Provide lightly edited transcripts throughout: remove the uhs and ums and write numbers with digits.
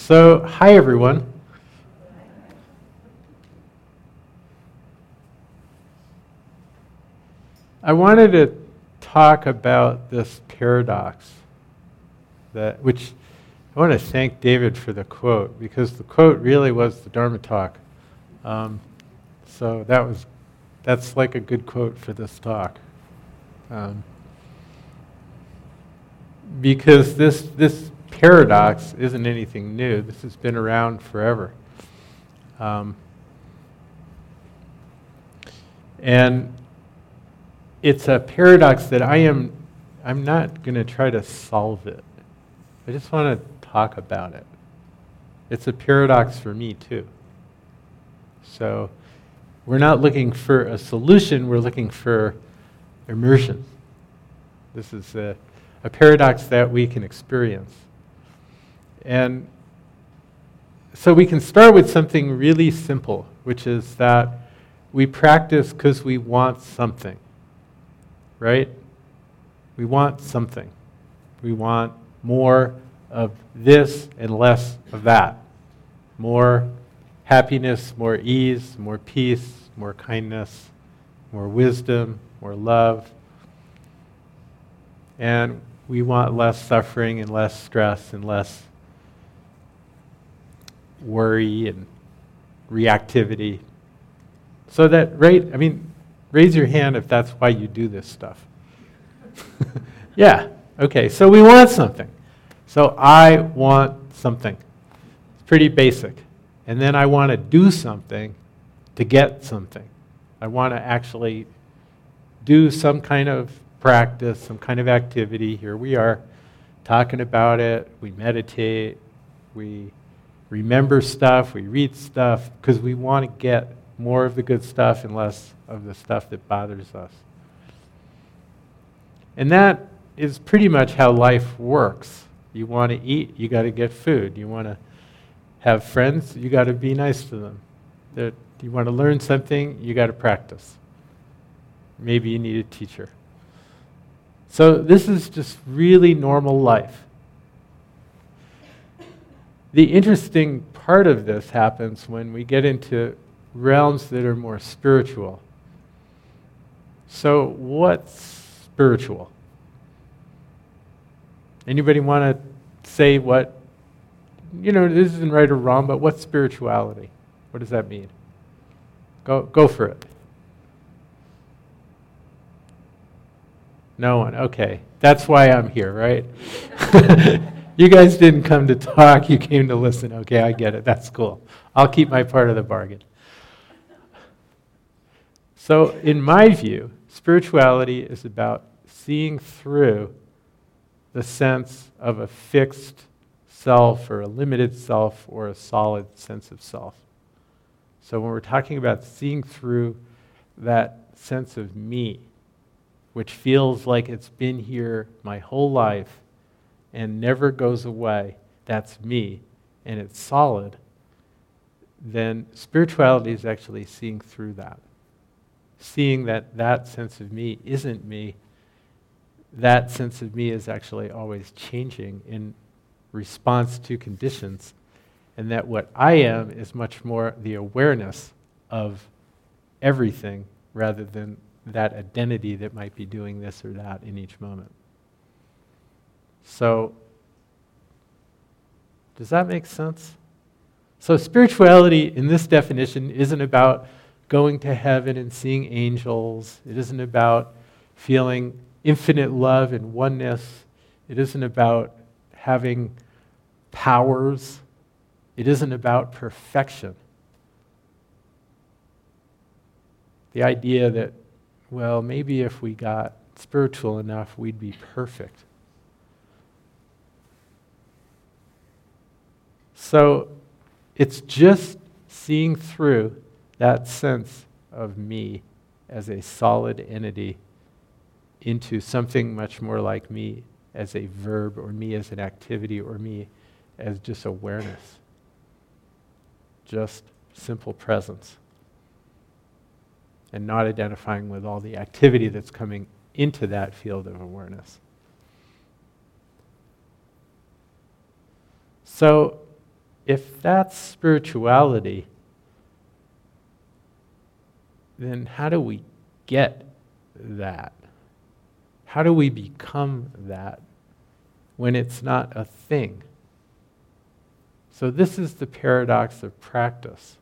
So, hi everyone. I wanted to talk about this paradox, which I want to thank David for the quote, because the quote really was the Dharma talk. So that's like a good quote for this talk. Because this paradox isn't anything new. This has been around forever. And it's a paradox that I'm not going to try to solve it. I just want to talk about it. It's a paradox for me too. So we're not looking for a solution, we're looking for immersion. This is a paradox that we can experience. And so we can start with something really simple, which is that we practice because we want something, right? We want something. We want more of this and less of that. More happiness, more ease, more peace, more kindness, more wisdom, more love. And we want less suffering and less stress and less worry and reactivity. So that, raise your hand if that's why you do this stuff. Yeah, okay, so we want something. So I want something. It's pretty basic. And then I want to do something to get something. I want to actually do some kind of practice, some kind of activity. Here we are talking about it. We meditate. We remember stuff. We read stuff because we want to get more of the good stuff and less of the stuff that bothers us. And that is pretty much how life works. You want to eat, you got to get food. You want to have friends, you got to be nice to them. You want to learn something, you got to practice. Maybe you need a teacher. So this is just really normal life. The interesting part of this happens when we get into realms that are more spiritual. So what's spiritual? Anybody want to say what, this isn't right or wrong, but what's spirituality? What does that mean? Go for it. No one, okay. That's why I'm here, right? You guys didn't come to talk, you came to listen. Okay, I get it, that's cool. I'll keep my part of the bargain. So, in my view, spirituality is about seeing through the sense of a fixed self or a limited self or a solid sense of self. So when we're talking about seeing through that sense of me, which feels like it's been here my whole life and never goes away, that's me, and it's solid, then spirituality is actually seeing through that. Seeing that that sense of me isn't me, that sense of me is actually always changing in response to conditions, and that what I am is much more the awareness of everything rather than that identity that might be doing this or that in each moment. So, does that make sense? So spirituality in this definition isn't about going to heaven and seeing angels. It isn't about feeling infinite love and oneness. It isn't about having powers. It isn't about perfection. The idea that, well, maybe if we got spiritual enough, we'd be perfect. So it's just seeing through that sense of me as a solid entity into something much more like me as a verb, or me as an activity, or me as just awareness. Just simple presence. And not identifying with all the activity that's coming into that field of awareness. So if that's spirituality, then how do we get that? How do we become that when it's not a thing? So this is the paradox of practice.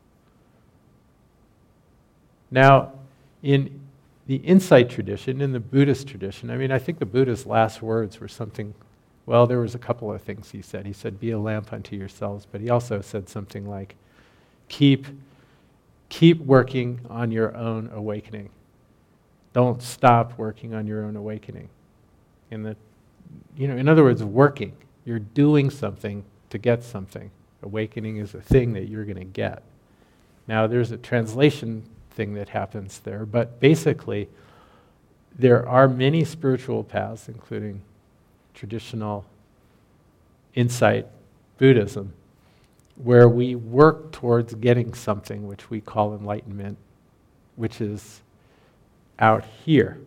Now, in the insight tradition, in the Buddhist tradition, I think the Buddha's last words were something, well, there was a couple of things he said. He said, be a lamp unto yourselves, but he also said something like, keep working on your own awakening. Don't stop working on your own awakening. In other words, working. You're doing something to get something. Awakening is a thing that you're going to get. Now, there's a translation thing that happens there, but basically, there are many spiritual paths, including traditional insight Buddhism, where we work towards getting something which we call enlightenment, which is out here.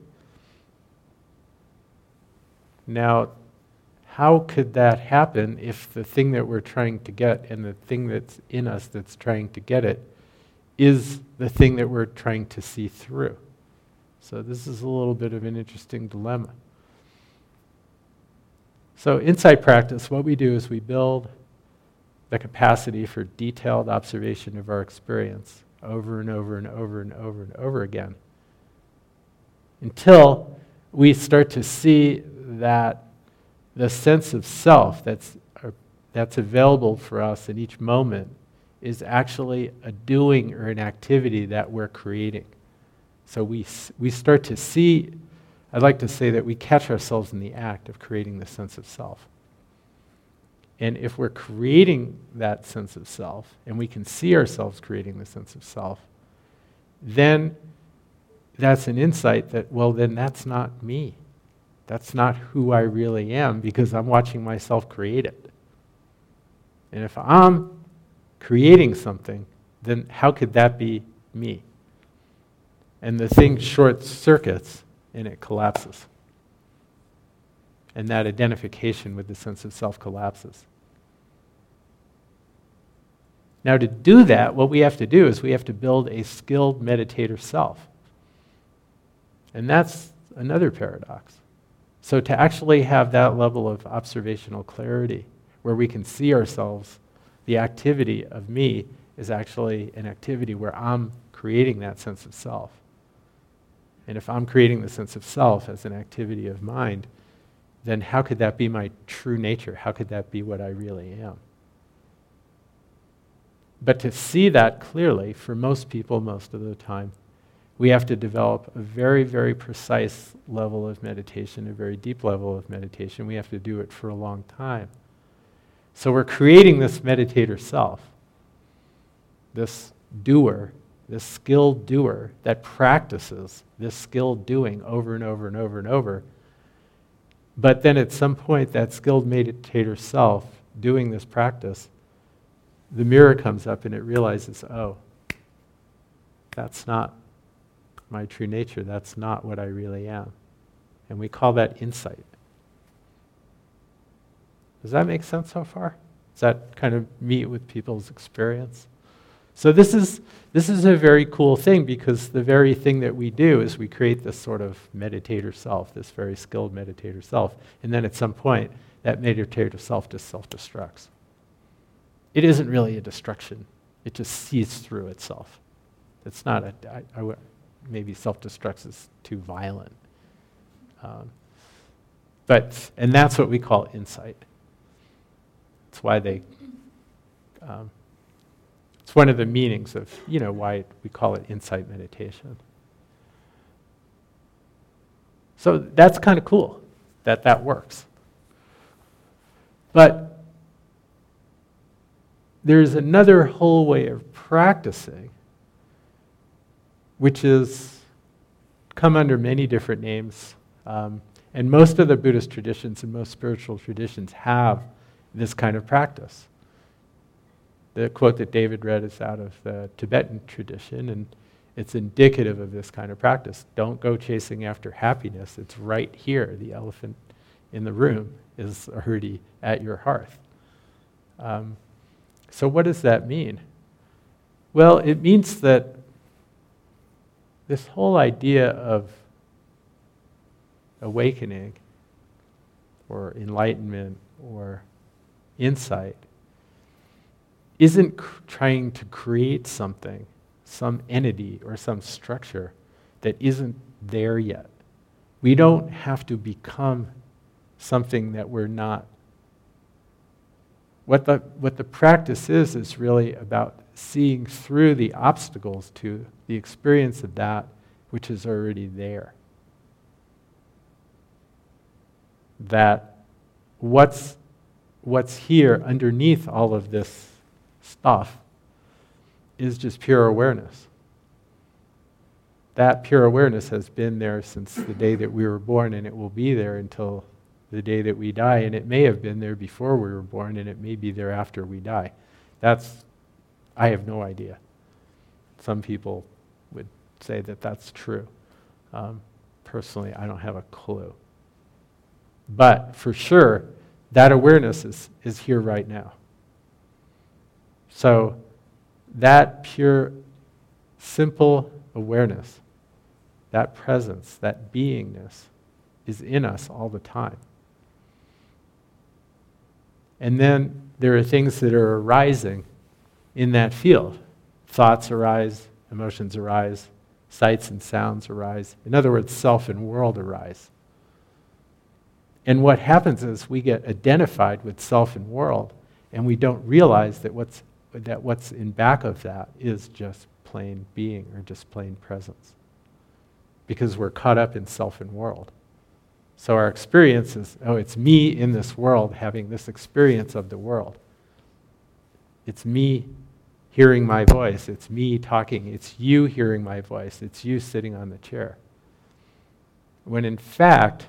Now, how could that happen if the thing that we're trying to get and the thing that's in us that's trying to get it is the thing that we're trying to see through? So this is a little bit of an interesting dilemma. So insight practice, what we do is we build the capacity for detailed observation of our experience over and over and over and over and over again until we start to see that the sense of self that's available for us in each moment is actually a doing or an activity that we're creating. So we start to see, I'd like to say that we catch ourselves in the act of creating the sense of self. And if we're creating that sense of self, and we can see ourselves creating the sense of self, then that's an insight that, well, then that's not me. That's not who I really am, because I'm watching myself create it. And if I'm creating something, then how could that be me? And the thing short circuits and it collapses. And that identification with the sense of self collapses. Now, to do that, what we have to do is we have to build a skilled meditator self. And that's another paradox. So to actually have that level of observational clarity, where we can see ourselves, the activity of me is actually an activity where I'm creating that sense of self. And if I'm creating the sense of self as an activity of mind, then how could that be my true nature? How could that be what I really am? But to see that clearly, for most people, most of the time, we have to develop a very, very precise level of meditation, a very deep level of meditation. We have to do it for a long time. So we're creating this meditator self, this doer, this skilled doer that practices this skilled doing over and over and over and over. But then at some point, that skilled meditator self doing this practice, the mirror comes up and it realizes, oh, that's not my true nature. That's not what I really am. And we call that insight. Does that make sense so far? Does that kind of meet with people's experience? So this is a very cool thing, because the very thing that we do is we create this sort of meditator self, this very skilled meditator self, and then at some point, that meditator self just self-destructs. It isn't really a destruction. It just sees through itself. It's not maybe self-destructs is too violent. And that's what we call insight. It's why it's one of the meanings of, why we call it insight meditation. So that's kind of cool that works. But there's another whole way of practicing, which is come under many different names. And most of the Buddhist traditions and most spiritual traditions have this kind of practice. The quote that David read is out of the Tibetan tradition, and it's indicative of this kind of practice. Don't go chasing after happiness. It's right here. The elephant in the room is already at your hearth. So what does that mean? Well, it means that this whole idea of awakening or enlightenment or insight isn't trying to create something, some entity or some structure that isn't there yet. We don't have to become something that we're not. What the practice is really about seeing through the obstacles to the experience of that which is already there. That what's here underneath all of this stuff is just pure awareness. That pure awareness has been there since the day that we were born, and it will be there until the day that we die, and it may have been there before we were born, and it may be there after we die. I have no idea. Some people would say that that's true. Personally, I don't have a clue. But for sure, that awareness is here right now. So that pure, simple awareness, that presence, that beingness is in us all the time. And then there are things that are arising in that field. Thoughts arise, emotions arise, sights and sounds arise. In other words, self and world arise. And what happens is we get identified with self and world, and we don't realize that what's in back of that is just plain being or just plain presence. Because we're caught up in self and world. So our experience is, it's me in this world having this experience of the world. It's me hearing my voice. It's me talking. It's you hearing my voice. It's you sitting on the chair. When in fact,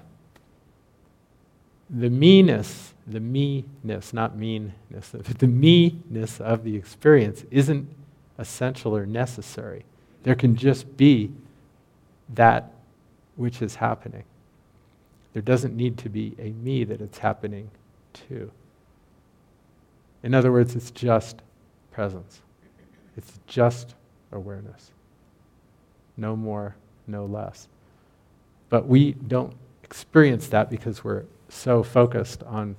the me-ness, not meanness, the me-ness of the experience isn't essential or necessary. There can just be that which is happening. There doesn't need to be a me that it's happening to. In other words, it's just presence. It's just awareness. No more, no less. But we don't experience that because we're so focused on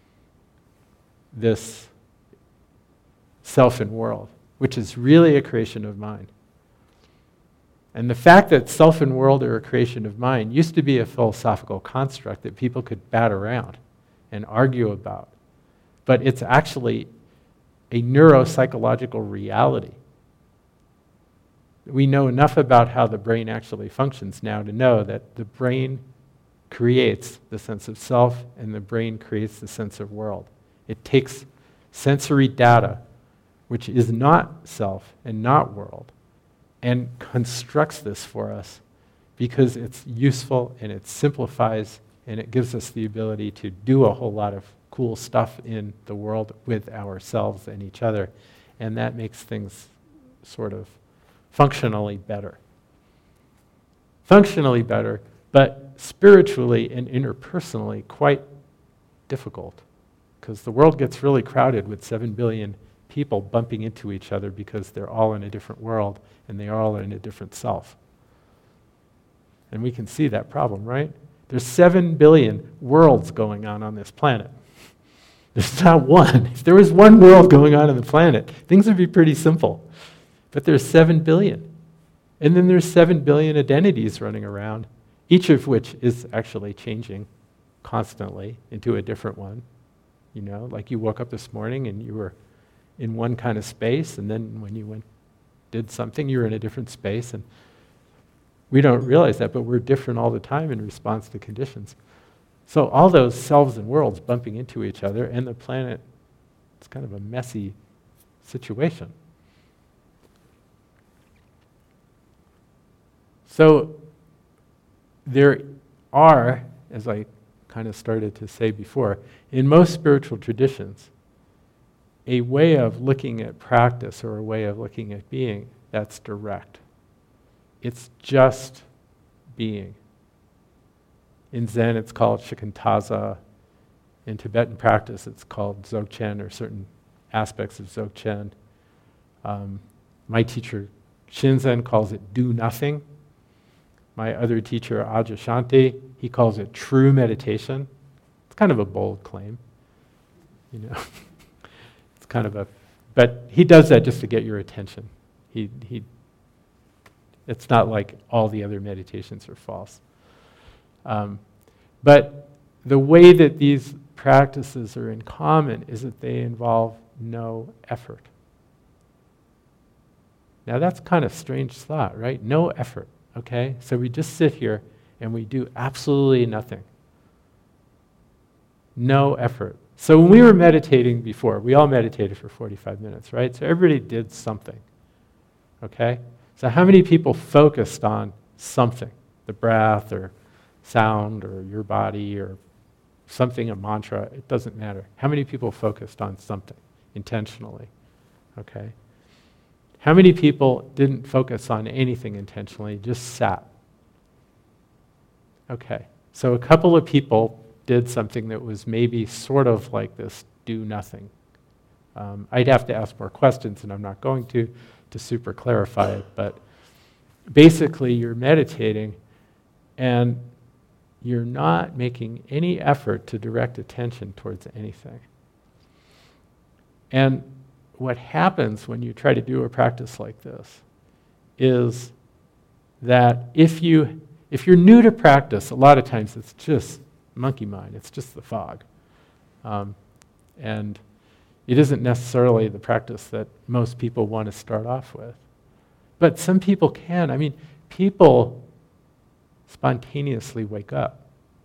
this self and world, which is really a creation of mind. And the fact that self and world are a creation of mind used to be a philosophical construct that people could bat around and argue about. But it's actually a neuropsychological reality. We know enough about how the brain actually functions now to know that the brain creates the sense of self and the brain creates the sense of world. It takes sensory data, which is not self and not world, and constructs this for us because it's useful and it simplifies and it gives us the ability to do a whole lot of cool stuff in the world with ourselves and each other. And that makes things sort of functionally better. Functionally better, but spiritually and interpersonally quite difficult, because the world gets really crowded with 7 billion people bumping into each other because they're all in a different world and they're all in a different self. And we can see that problem, right? There's 7 billion worlds going on this planet. There's not one. If there was one world going on the planet, things would be pretty simple. But there's 7 billion. And then there's 7 billion identities running around, each of which is actually changing constantly into a different one. You know, like you woke up this morning and you were in one kind of space, and then when you did something, you were in a different space. And we don't realize that, but we're different all the time in response to conditions. So all those selves and worlds bumping into each other, and the planet, it's kind of a messy situation. So there are, as I kind of started to say before, in most spiritual traditions, a way of looking at practice or a way of looking at being that's direct. It's just being. In Zen, it's called shikantaza. In Tibetan practice, it's called dzogchen or certain aspects of Dzogchen. My teacher, Shinzen, calls it do nothing. My other teacher, Adyashanti, he calls it true meditation. It's kind of a bold claim, you know. It's kind of but he does that just to get your attention. It's not like all the other meditations are false. But the way that these practices are in common is that they involve no effort. Now that's kind of strange thought, right? No effort, okay? So we just sit here and we do absolutely nothing. No effort. So when we were meditating before, we all meditated for 45 minutes, right? So everybody did something, okay? So how many people focused on something? The breath or sound or your body or something, a mantra, it doesn't matter. How many people focused on something intentionally, okay? How many people didn't focus on anything intentionally, just sat? Okay, so a couple of people did something that was maybe sort of like this do nothing. I'd have to ask more questions, and I'm not going to super clarify it, but basically you're meditating and you're not making any effort to direct attention towards anything. And what happens when you try to do a practice like this is that if you're new to practice, a lot of times it's just monkey mind, it's just the fog. And it isn't necessarily the practice that most people want to start off with. But some people can. I mean, people spontaneously wake up.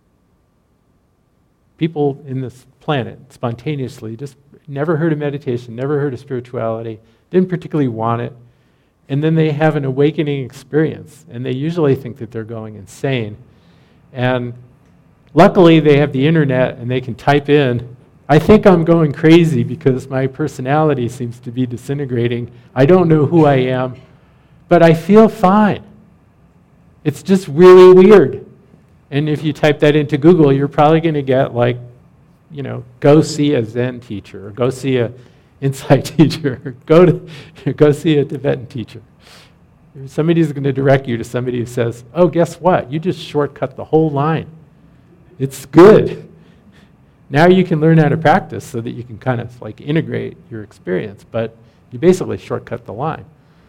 People in this planet spontaneously just never heard of meditation, never heard of spirituality, didn't particularly want it, and then they have an awakening experience, and they usually think that they're going insane. And luckily they have the internet and they can type in, I think I'm going crazy because my personality seems to be disintegrating. I don't know who I am, but I feel fine. It's just really weird. And if you type that into Google, you're probably going to get like, you know, go see a Zen teacher, or go see a insight teacher, or go see a Tibetan teacher. Somebody's going to direct you to somebody who says, oh, guess what? You just shortcut the whole line. It's good. Now you can learn how to practice so that you can kind of like integrate your experience, but you basically shortcut the line.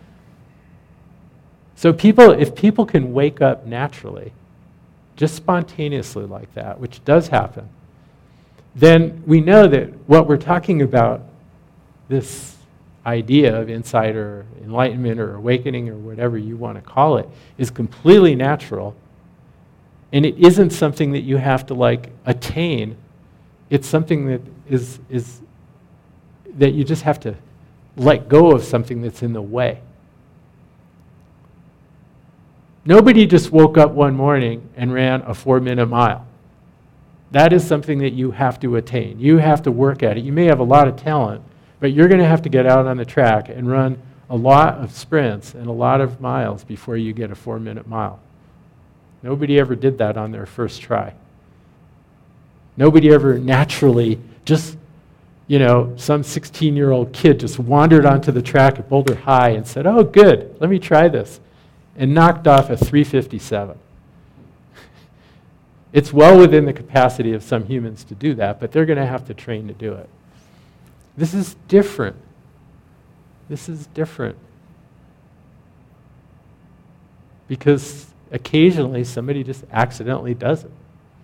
So if people can wake up naturally, just spontaneously like that, which does happen, then we know that what we're talking about, this idea of insight or enlightenment or awakening or whatever you want to call it, is completely natural, and it isn't something that you have to like attain. It's something that is that you just have to let go of something that's in the way. Nobody just woke up one morning and ran a 4-minute mile. That is something that you have to attain. You have to work at it. You may have a lot of talent, but you're going to have to get out on the track and run a lot of sprints and a lot of miles before you get a 4-minute mile. Nobody ever did that on their first try. Nobody ever naturally just, you know, some 16-year-old kid just wandered onto the track at Boulder High and said, oh, good, let me try this, and knocked off a 3:57. It's well within the capacity of some humans to do that, but they're going to have to train to do it. This is different. This is different. Because occasionally somebody just accidentally does it.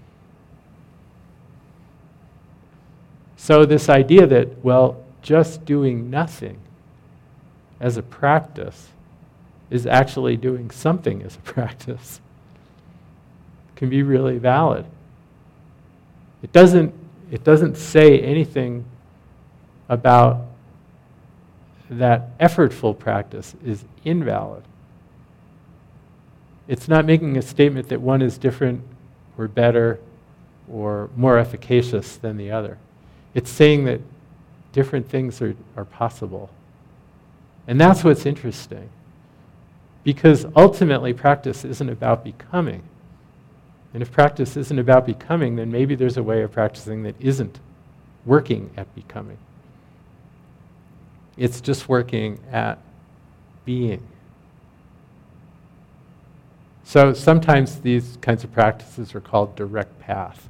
So this idea that, well, just doing nothing as a practice is actually doing something as a practice can be really valid. It doesn't say anything about that effortful practice is invalid. It's not making a statement that one is different or better or more efficacious than the other. It's saying that different things are possible. And that's what's interesting. Because ultimately practice isn't about becoming. And if practice isn't about becoming, then maybe there's a way of practicing that isn't working at becoming. It's just working at being. So sometimes these kinds of practices are called direct path.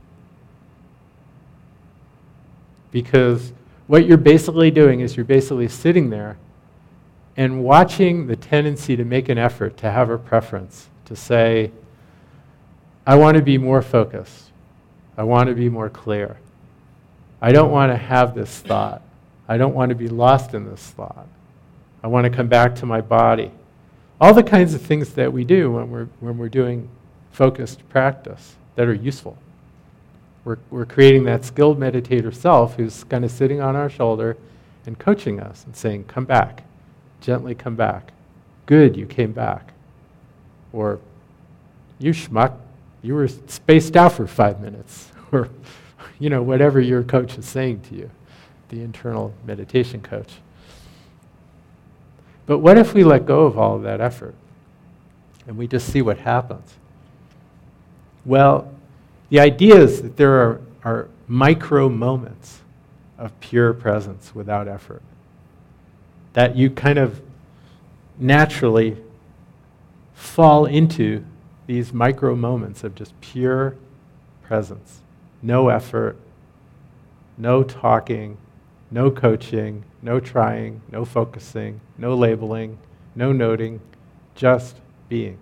Because what you're basically doing is you're basically sitting there and watching the tendency to make an effort, to have a preference, to say, I want to be more focused. I want to be more clear. I don't want to have this thought. I don't want to be lost in this thought. I want to come back to my body. All the kinds of things that we do when we're doing focused practice that are useful. We're creating that skilled meditator self who's kind of sitting on our shoulder and coaching us and saying, come back, gently come back. Good, you came back. Or, you schmuck, you were spaced out for 5 minutes. Or, whatever your coach is saying to you, the internal meditation coach. But what if we let go of all of that effort and we just see what happens? Well, the idea is that there are micro moments of pure presence without effort. That you kind of naturally fall into these micro moments of just pure presence. No effort, no talking, no coaching, no trying, no focusing, no labeling, no noting, just being.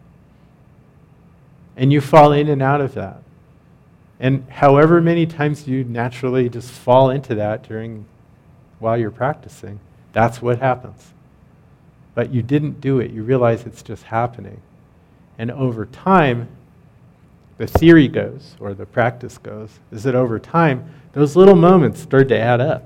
And you fall in and out of that. And however many times you naturally just fall into that while you're practicing, that's what happens. But you didn't do it. You realize it's just happening. And over time, the theory goes, or the practice goes, is that over time, those little moments start to add up.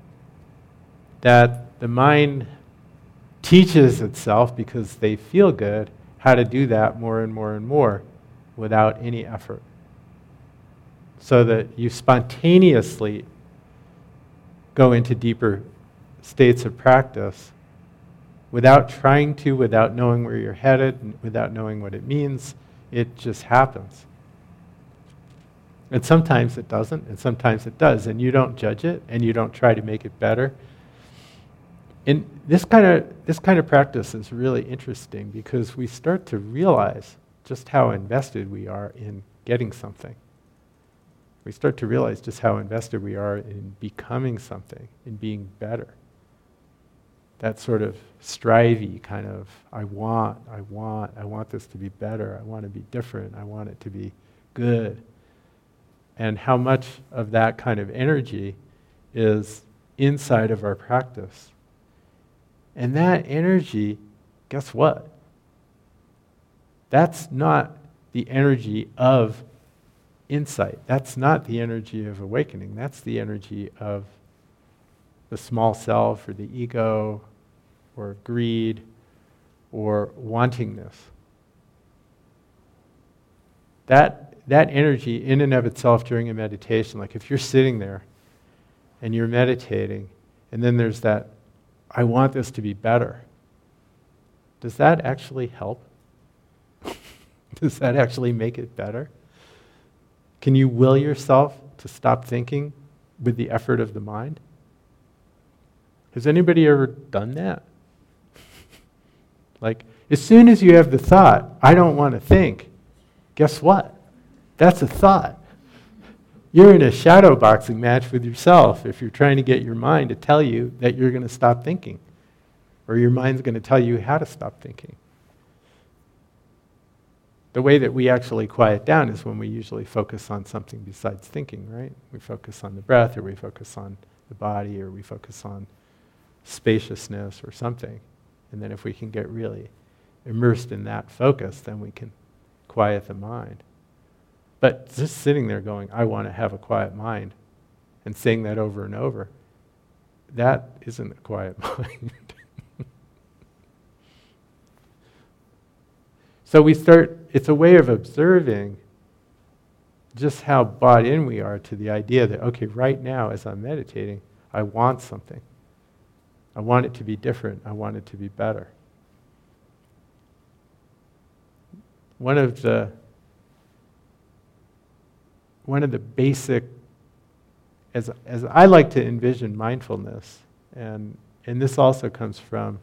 That the mind teaches itself, because they feel good, how to do that more and more and more without any effort. So that you spontaneously go into deeper states of practice without trying to, without knowing where you're headed, without knowing what it means. It just happens. And sometimes it doesn't, and sometimes it does. And you don't judge it, and you don't try to make it better. And this kind of practice is really interesting, because we start to realize just how invested we are in getting something. We start to realize just how invested we are in becoming something, in being better. That sort of strivey kind of, I want this to be better, I want to be different, I want it to be good. And how much of that kind of energy is inside of our practice. And that energy, guess what? That's not the energy of insight. That's not the energy of awakening. That's the energy of the small self, or the ego, or greed, or wantingness. That energy in and of itself during a meditation, like if you're sitting there and you're meditating, and then there's that, I want this to be better. Does that actually help? Does that actually make it better? Can you will yourself to stop thinking with the effort of the mind? Has anybody ever done that? Like, as soon as you have the thought, I don't want to think, guess what? That's a thought. You're in a shadow boxing match with yourself if you're trying to get your mind to tell you that you're going to stop thinking, or your mind's going to tell you how to stop thinking. The way that we actually quiet down is when we usually focus on something besides thinking, right? We focus on the breath, or we focus on the body, or we focus on spaciousness or something. And then if we can get really immersed in that focus, then we can quiet the mind. But just sitting there going, I want to have a quiet mind, and saying that over and over, that isn't a quiet mind. So it's a way of observing just how bought in we are to the idea that, okay, right now as I'm meditating, I want something. I want it to be different. I want it to be better. One of the basic, as I like to envision mindfulness, and and this also comes from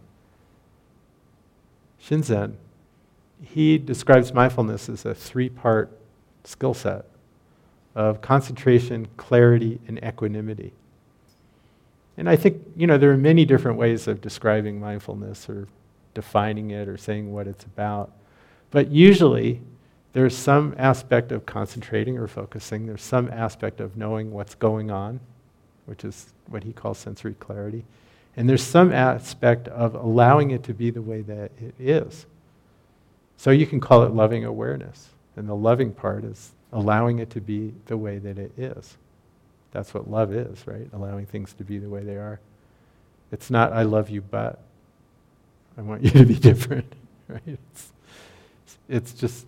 Shinzen. He describes mindfulness as a 3-part skill set of concentration, clarity, and equanimity. And I think, there are many different ways of describing mindfulness or defining it or saying what it's about. But usually, there's some aspect of concentrating or focusing. There's some aspect of knowing what's going on, which is what he calls sensory clarity. And there's some aspect of allowing it to be the way that it is. So you can call it loving awareness. And the loving part is allowing it to be the way that it is. That's what love is, right? Allowing things to be the way they are. It's not, I love you, but I want you to be different, right? It's just...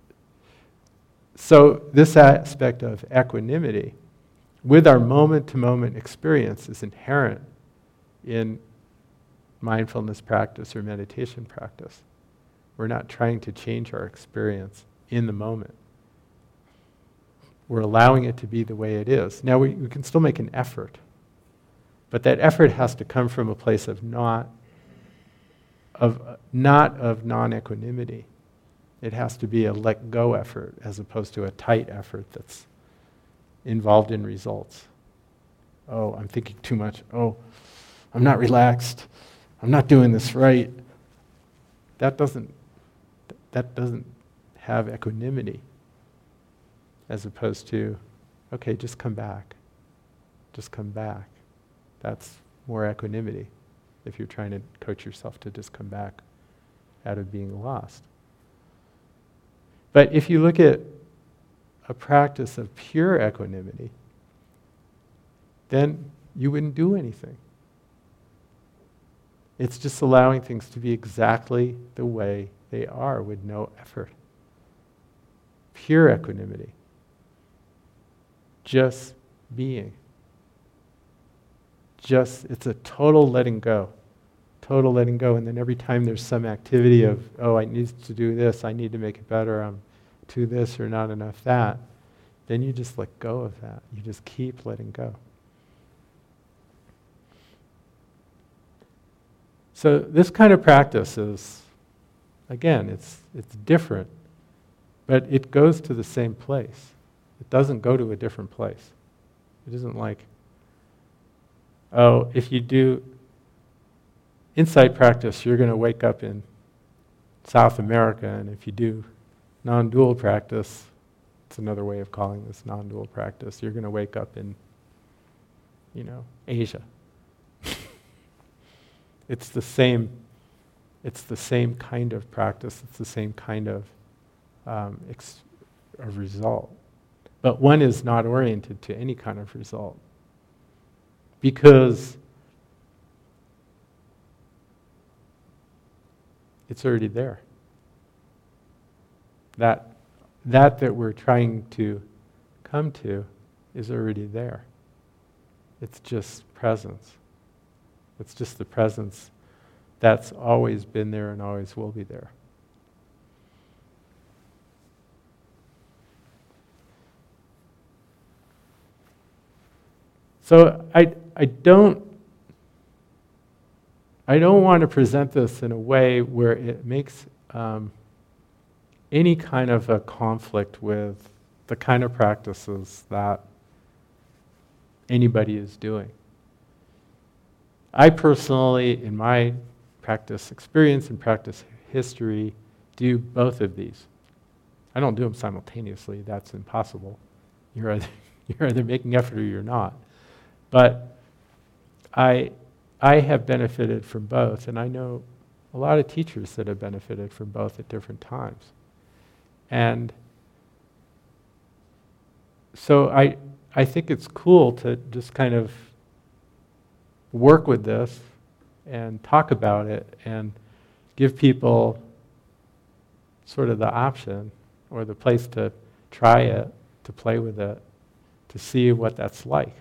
So this aspect of equanimity with our moment-to-moment experience is inherent in mindfulness practice or meditation practice. We're not trying to change our experience in the moment. We're allowing it to be the way it is. Now we can still make an effort, but that effort has to come from a place of not of non-equanimity. It has to be a let-go effort as opposed to a tight effort that's involved in results. Oh, I'm thinking too much. Oh, I'm not relaxed. I'm not doing this right. That doesn't have equanimity, as opposed to, okay, just come back. Just come back. That's more equanimity if you're trying to coach yourself to just come back out of being lost. But if you look at a practice of pure equanimity, then you wouldn't do anything. It's just allowing things to be exactly the way they are with no effort. Pure equanimity. Just being. It's a total letting go. Total letting go. And then every time there's some activity of, oh, I need to do this, I need to make it better, I'm too this or not enough that, then you just let go of that. You just keep letting go. So this kind of practice is, again, it's different, but it goes to the same place. It doesn't go to a different place. It isn't like, oh, if you do insight practice, you're going to wake up in South America, and if you do non-dual practice, it's another way of calling this non-dual practice, you're going to wake up in, Asia. It's the same kind of practice. It's the same kind of result. But one is not oriented to any kind of result. Because it's already there. That we're trying to come to is already there. It's just presence. It's just the presence that's always been there and always will be there. So I don't want to present this in a way where it makes any kind of a conflict with the kind of practices that anybody is doing. I personally, in my practice experience and practice history, do both of these. I don't do them simultaneously. That's impossible. You're either making effort or you're not. But I have benefited from both, and I know a lot of teachers that have benefited from both at different times. And so I think it's cool to just kind of work with this and talk about it and give people sort of the option or the place to try it, to play with it, to see what that's like.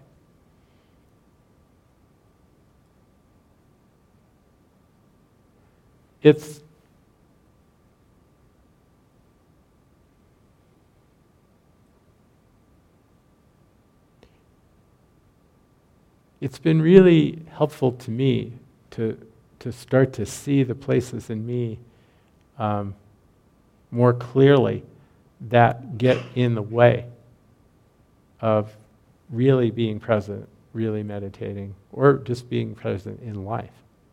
It's been really helpful to me to start to see the places in me more clearly that get in the way of really being present, really meditating, or just being present in life.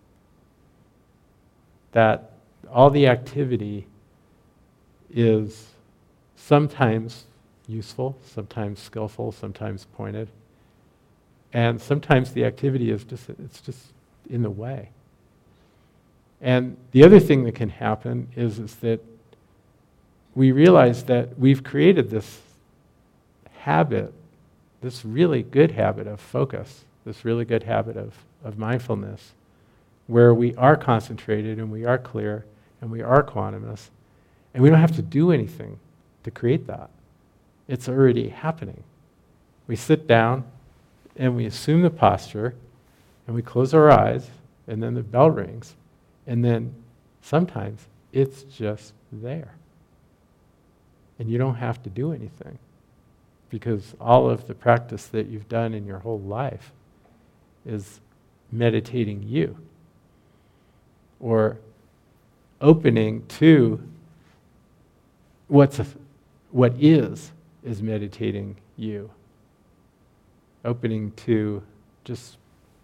That all the activity is sometimes useful, sometimes skillful, sometimes pointed, and sometimes the activity is just in the way. And the other thing that can happen is that we realize that we've created this habit, this really good habit of focus, this really good habit of mindfulness, where we are concentrated and we are clear and we are quantumous, and we don't have to do anything to create that. It's already happening. We sit down and we assume the posture and we close our eyes and then the bell rings and then sometimes it's just there. And you don't have to do anything because all of the practice that you've done in your whole life is meditating you or opening to what is meditating you. Opening to just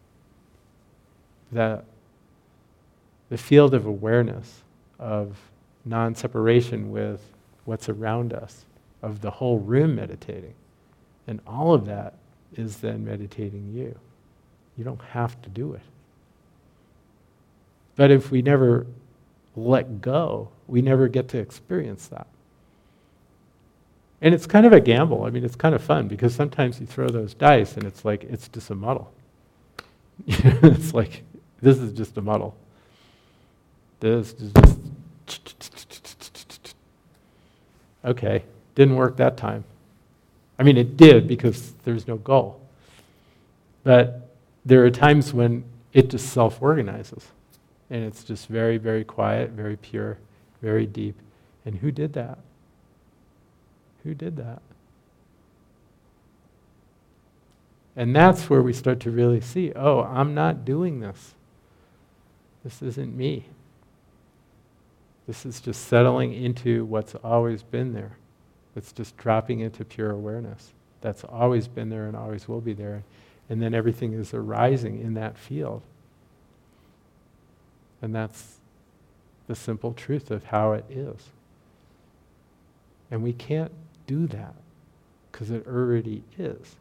the field of awareness of non-separation with what's around us, of the whole room meditating. And all of that is then meditating you. You don't have to do it. But if we never let go, we never get to experience that. And it's kind of a gamble. I mean, it's kind of fun because sometimes you throw those dice and it's like, it's just a muddle. It's like, this is just a muddle. This is just... Okay, didn't work that time. I mean, it did because there's no goal. But there are times when it just self-organizes. And it's just very, very quiet, very pure, very deep. And who did that? Who did that? And that's where we start to really see, oh, I'm not doing this. This isn't me. This is just settling into what's always been there. It's just dropping into pure awareness. That's always been there and always will be there. And then everything is arising in that field. And that's the simple truth of how it is. And we can't do that because it already is.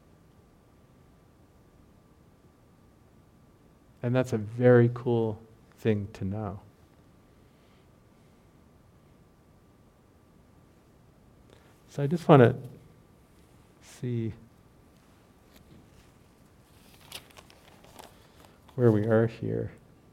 And that's a very cool thing to know. So I just want to see where we are here.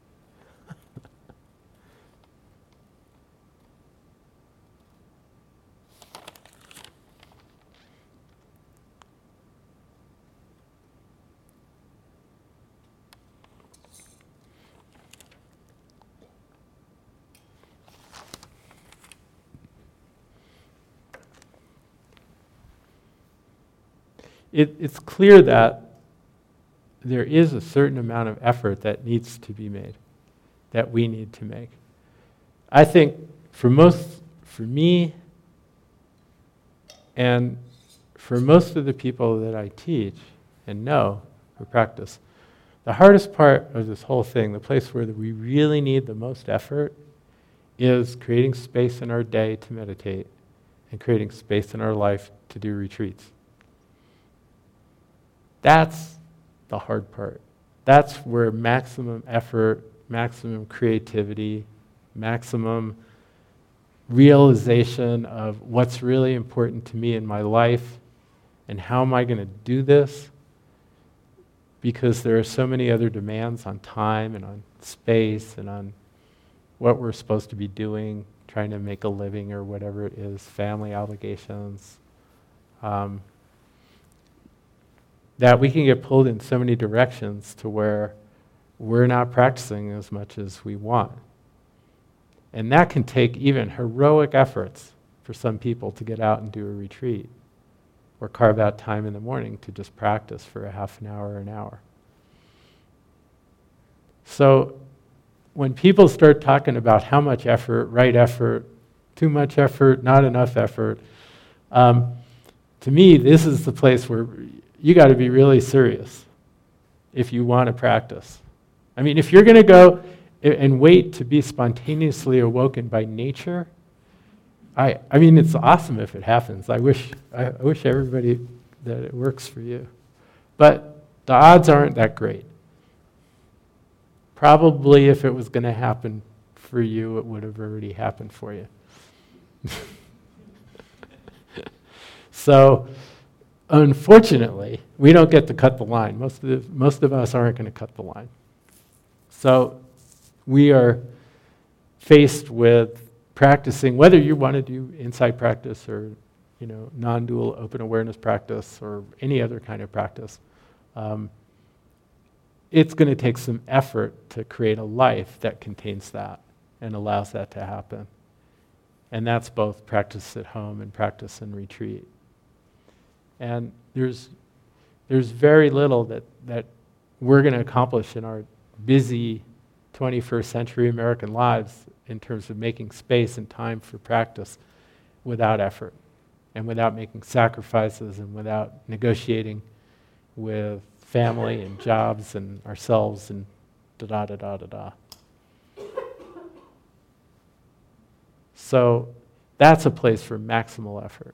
It's clear that there is a certain amount of effort that needs to be made, that we need to make. I think for me, and for most of the people that I teach and know who practice, the hardest part of this whole thing, the place where we really need the most effort, is creating space in our day to meditate and creating space in our life to do retreats. That's the hard part. That's where maximum effort, maximum creativity, maximum realization of what's really important to me in my life and how am I going to do this, because there are so many other demands on time and on space and on what we're supposed to be doing, trying to make a living or whatever it is, family obligations, that we can get pulled in so many directions to where we're not practicing as much as we want. And that can take even heroic efforts for some people to get out and do a retreat or carve out time in the morning to just practice for a half an hour or an hour. So when people start talking about how much effort, right effort, too much effort, not enough effort, to me, this is the place where you got to be really serious if you want to practice. I mean, if you're going to go and wait to be spontaneously awoken by nature, I mean, it's awesome if it happens. I wish everybody that it works for you. But the odds aren't that great. Probably if it was going to happen for you, it would have already happened for you. So, unfortunately, we don't get to cut the line. Most of us aren't going to cut the line. So, we are faced with practicing, whether you want to do insight practice or, non-dual open awareness practice or any other kind of practice. It's going to take some effort to create a life that contains that and allows that to happen. And that's both practice at home and practice in retreat. And there's very little that we're going to accomplish in our busy 21st century American lives in terms of making space and time for practice without effort and without making sacrifices and without negotiating with family and jobs and ourselves and da-da-da-da-da-da. So that's a place for maximal effort.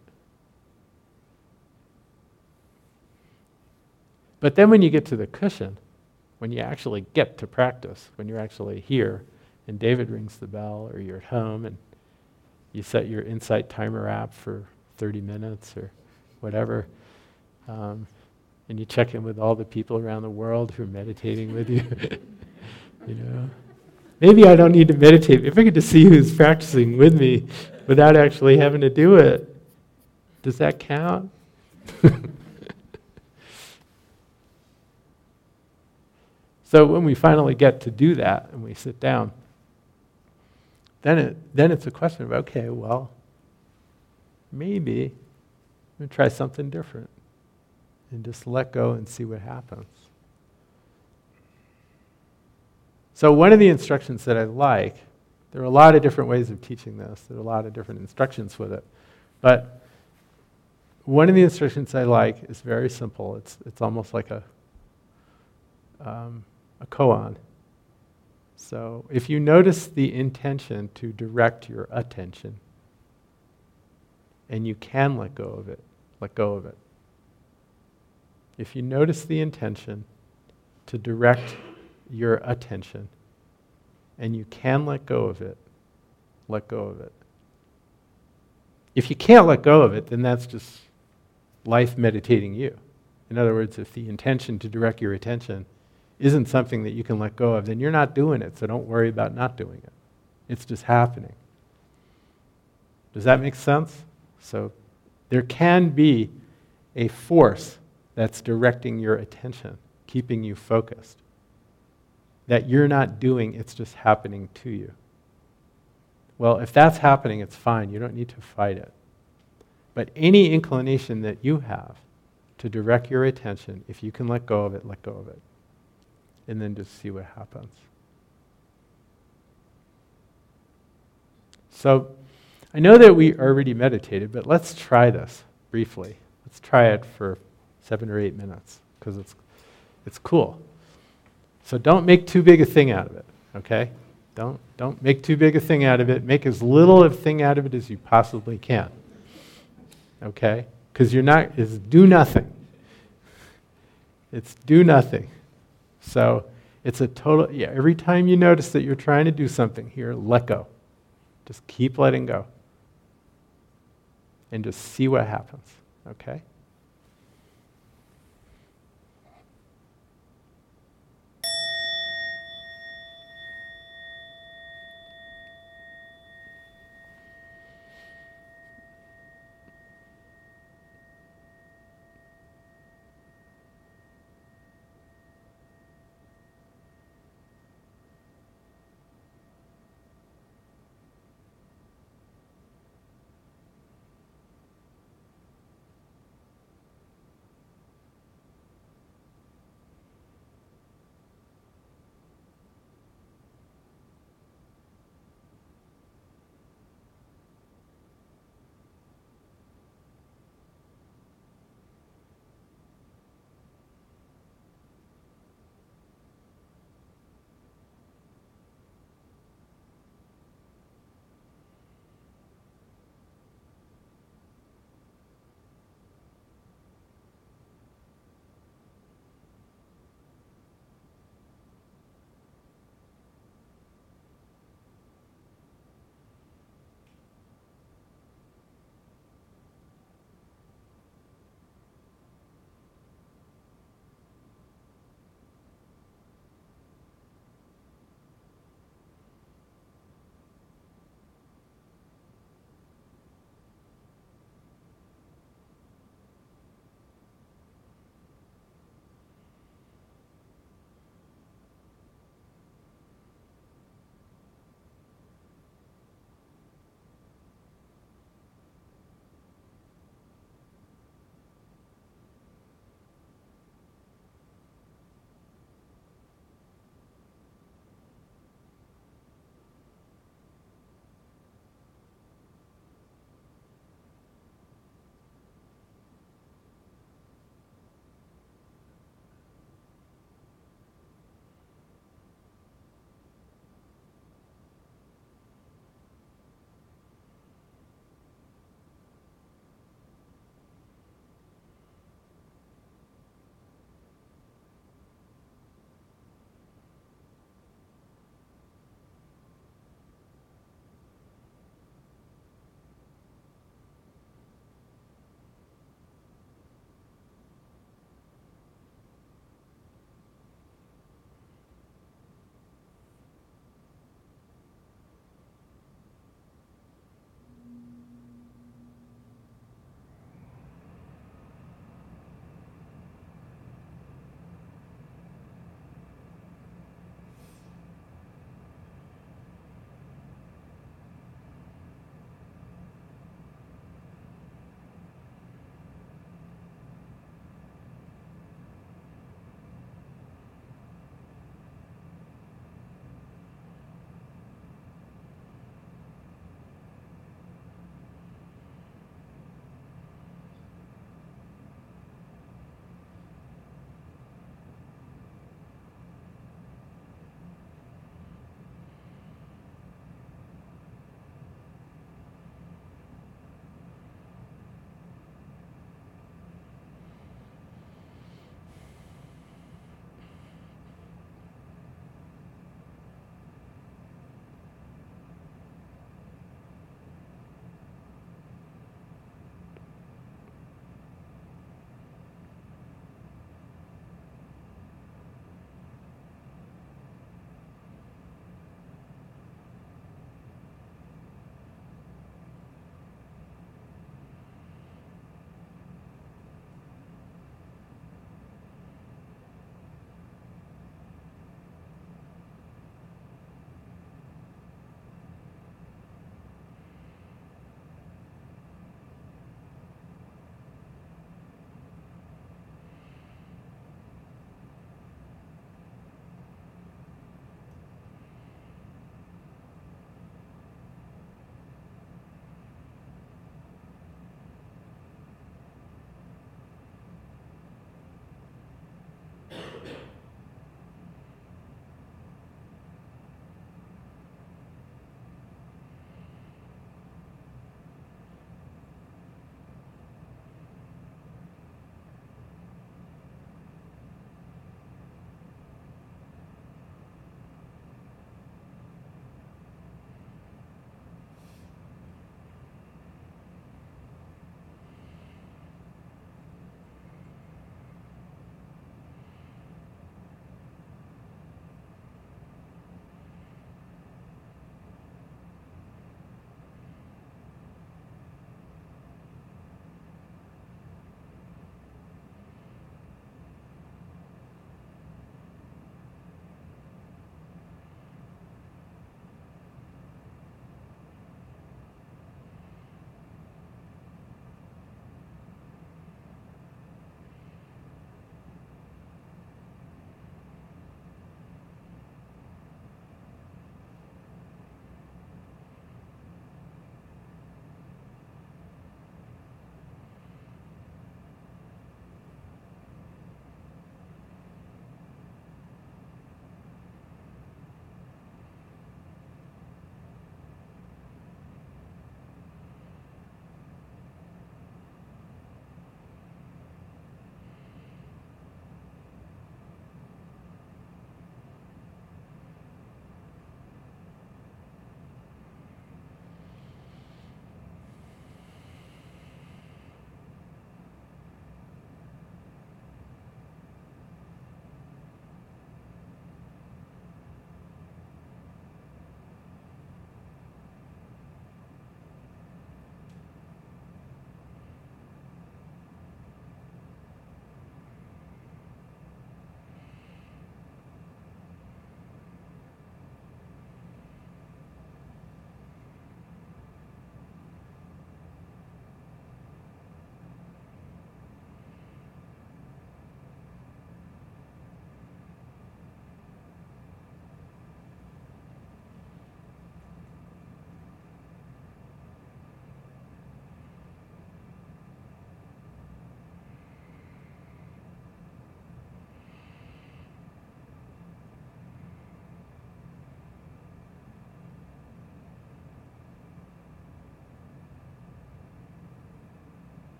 But then when you get to the cushion, when you actually get to practice, when you're actually here, and David rings the bell, or you're at home, and you set your Insight timer app for 30 minutes or whatever, and you check in with all the people around the world who are meditating with you. Maybe I don't need to meditate. If I get to see who's practicing with me without actually having to do it, does that count? So when we finally get to do that and we sit down, then it's a question of, okay, well, maybe I'm going to try something different and just let go and see what happens. So one of the instructions that I like, there are a lot of different ways of teaching this. There are a lot of different instructions with it. But one of the instructions I like is very simple. It's almost like a koan. So if you notice the intention to direct your attention, and you can let go of it, let go of it. If you notice the intention to direct your attention, and you can let go of it, let go of it. If you can't let go of it, then that's just life meditating you. In other words, if the intention to direct your attention isn't something that you can let go of, then you're not doing it, so don't worry about not doing it. It's just happening. Does that make sense? So there can be a force that's directing your attention, keeping you focused, that you're not doing, it's just happening to you. Well, if that's happening, it's fine. You don't need to fight it. But any inclination that you have to direct your attention, if you can let go of it, let go of it. And then just see what happens. So, I know that we already meditated, but let's try this briefly. Let's try it for 7 or 8 minutes, because it's cool. So don't make too big a thing out of it, okay? Don't make too big a thing out of it. Make as little of a thing out of it as you possibly can, okay? Because it's do nothing. It's do nothing. So it's a total, every time you notice that you're trying to do something here, let go. Just keep letting go. And just see what happens, okay?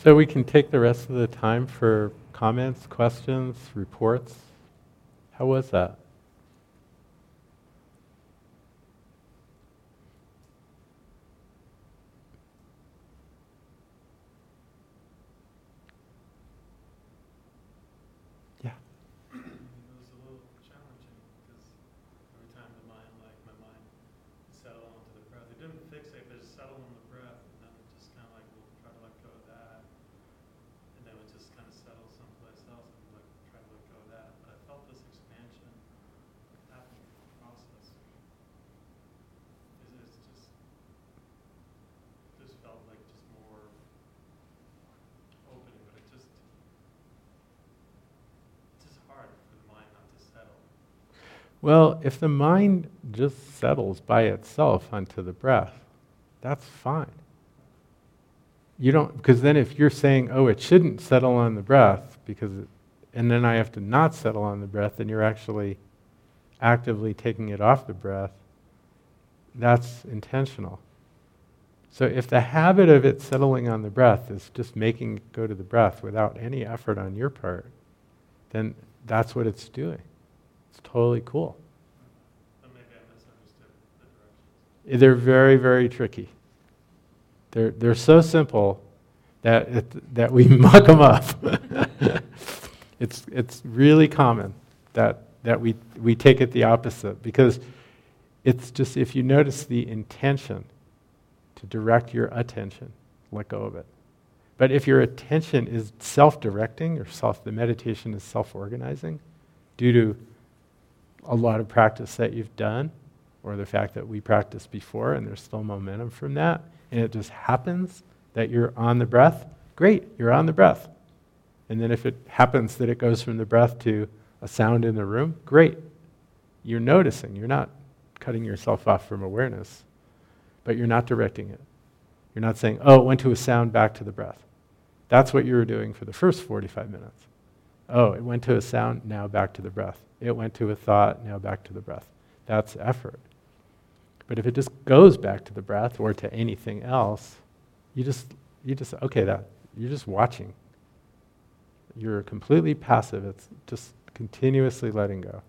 So we can take the rest of the time for comments, questions, reports. How was that? Yeah. It was a little challenging because every time my mind would settle onto the breath. It didn't fixate, but it settled on the breath, and then it just kind of like, we'll try to let go of that, and then it would just kind of settle someplace else, and like try to let go of that. But I felt this expansion happening in the process. It's just felt like just more opening, but it's just hard for the mind not to settle. Well, if the mind just settles by itself onto the breath, that's fine. You don't, because then if you're saying, oh, it shouldn't settle on the breath, and then I have to not settle on the breath, then you're actually actively taking it off the breath. That's intentional. So if the habit of it settling on the breath is just making it go to the breath without any effort on your part, then that's what it's doing. It's totally cool. But maybe I misunderstood the directions. They're very, very tricky. They're so simple that we muck them up. It's really common that we take it the opposite, because it's just, if you notice the intention to direct your attention, let go of it. But if your attention is self-directing, or the meditation is self-organizing, due to a lot of practice that you've done, or the fact that we practiced before and there's still momentum from that, and it just happens that you're on the breath, great, you're on the breath. And then if it happens that it goes from the breath to a sound in the room, great. You're noticing, you're not cutting yourself off from awareness, but you're not directing it. You're not saying, oh, it went to a sound, back to the breath. That's what you were doing for the first 45 minutes. Oh, it went to a sound, now back to the breath. It went to a thought, now back to the breath. That's effort. But if it just goes back to the breath or to anything else, you're just watching. You're completely passive. It's just continuously letting go.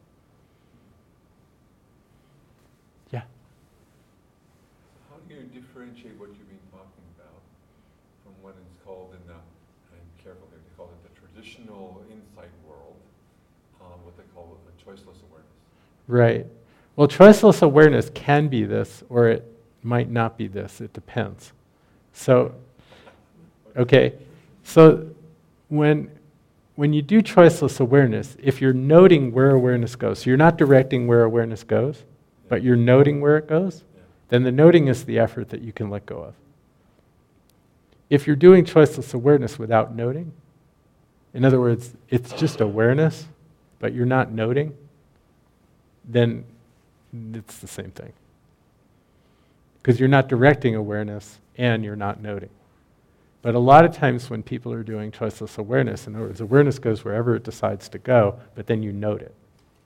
Yeah. How do you differentiate what you've been talking about from what is called in the, I'm careful here, they call it the traditional insight world, what they call a choiceless awareness? Right. Well, choiceless awareness can be this, or it might not be this. It depends. So, okay. So when you do choiceless awareness, if you're noting where awareness goes, so you're not directing where awareness goes, but you're noting where it goes, then the noting is the effort that you can let go of. If you're doing choiceless awareness without noting, in other words, it's just awareness, but you're not noting, then it's the same thing. Because you're not directing awareness and you're not noting. But a lot of times when people are doing choiceless awareness, in other words, awareness goes wherever it decides to go, but then you note it.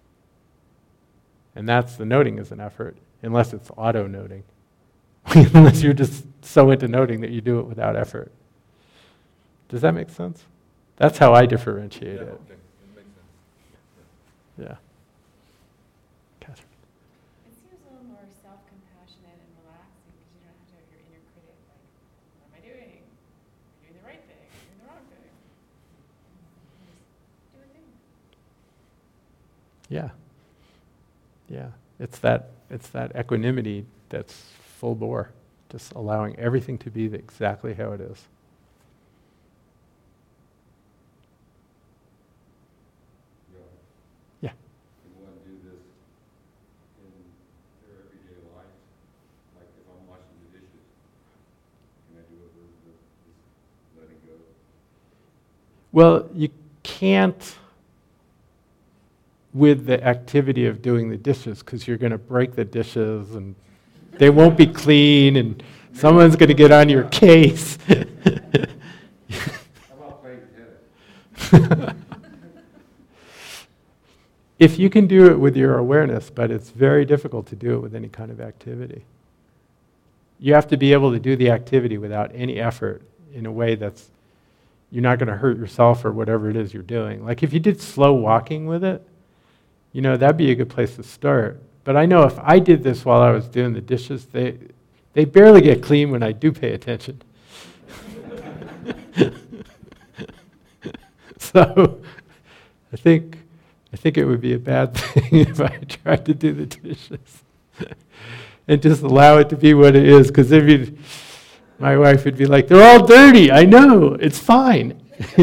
And that's the noting is an effort, unless it's auto-noting. Unless you're just so into noting that you do it without effort. Does that make sense? That's how I differentiate it. Okay. It makes sense. Yeah. Catherine. It seems a little more self-compassionate and relaxing because you don't have to have your inner critic like, what am I doing? Am I doing the right thing? Am I doing the wrong thing? Just do a thing. Yeah. Yeah. It's that equanimity that's full bore, just allowing everything to be exactly how it is. Yeah. You want to do this in their everyday life, like if I'm washing the dishes, can I do it with just letting go? Well, you can't with the activity of doing the dishes, because you're going to break the dishes and they won't be clean and someone's going to get on your case. How about playing tennis? If you can do it with your awareness, but it's very difficult to do it with any kind of activity. You have to be able to do the activity without any effort in a way that's you're not going to hurt yourself or whatever it is you're doing. Like if you did slow walking with it, that'd be a good place to start. But I know if I did this while I was doing the dishes, they barely get clean when I do pay attention. So I think it would be a bad thing if I tried to do the dishes and just allow it to be what it is, because my wife would be like, they're all dirty. I know, it's fine.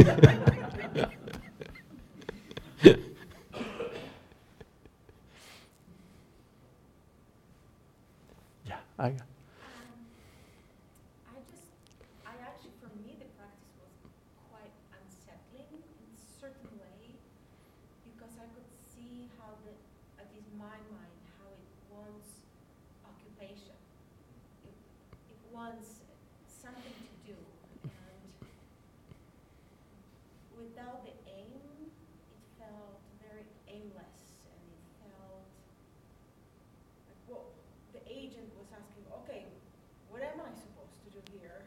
I actually, for me, the practice was quite unsettling in a certain way, because I could see how at least my mind, how it wants occupation. It wants something to do, and without the aim, it felt very aimless, and it felt like, well, the agent was asking, okay, what am I supposed to do here?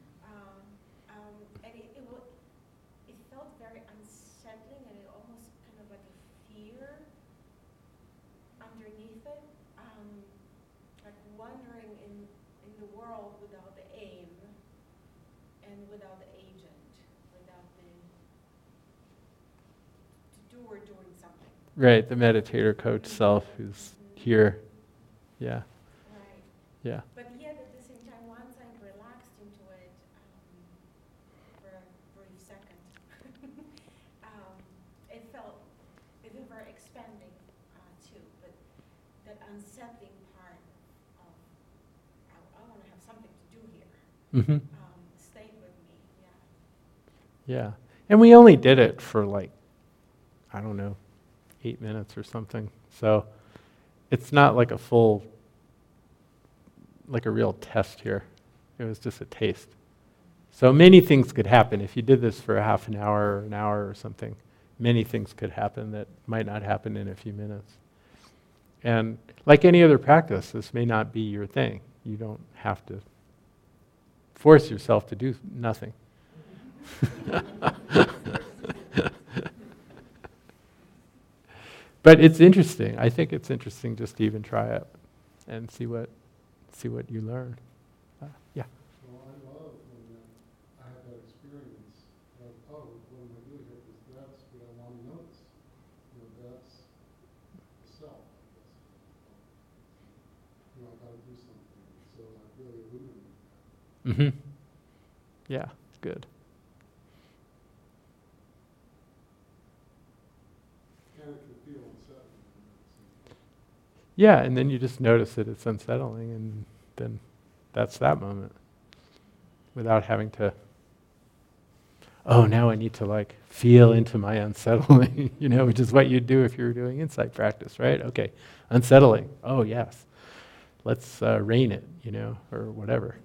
And it felt very unsettling, and it almost kind of like a fear underneath it, like wandering in the world without the aim and without the agent, without the doer doing something. Right, the meditator coach self who's here. Yeah. Right. Yeah. But yet at the same time, once I relaxed into it for a brief second, it felt very expanding too. But that unsettling part of I want to have something to do here Mm-hmm. stayed with me. Yeah. Yeah. And we only did it for 8 minutes or something. So it's not like a real test here. It was just a taste. So many things could happen. If you did this for a half an hour or an hour or something, many things could happen that might not happen in a few minutes. And like any other practice, this may not be your thing. You don't have to force yourself to do nothing. But it's interesting. I think it's interesting just to even try it and see what you learn. Yeah. Well, I love when I have that experience of, oh, what am I doing here? Because that's what I want to notice. That's the self, I guess. I got to do something. So I really illuminate that. Mm-hmm. Yeah, good. And it can feel unsettling. Yeah, and then you just notice that it's unsettling, and then that's that moment. Without having to, now I need to feel into my unsettling, which is what you'd do if you were doing insight practice, right? Okay, unsettling. Oh, yes. Let's rein it, or whatever.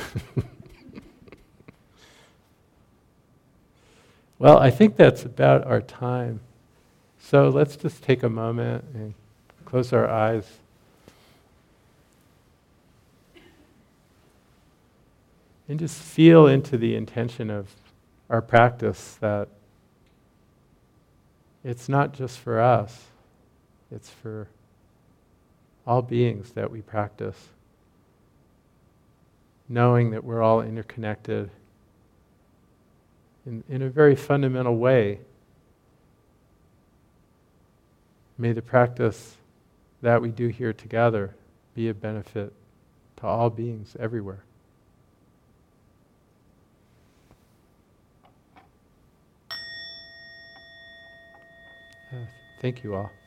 Well, I think that's about our time. So let's just take a moment and close our eyes. And just feel into the intention of our practice that it's not just for us, it's for all beings that we practice. Knowing that we're all interconnected in a very fundamental way. May the practice that we do here together be a benefit to all beings everywhere. Thank you all.